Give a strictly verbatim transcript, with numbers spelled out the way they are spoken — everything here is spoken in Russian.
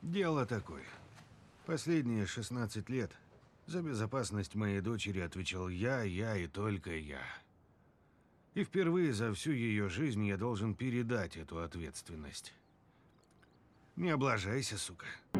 Дело такое. Последние шестнадцать лет за безопасность моей дочери отвечал я, я и только я. И впервые за всю ее жизнь я должен передать эту ответственность. Не облажайся, сука.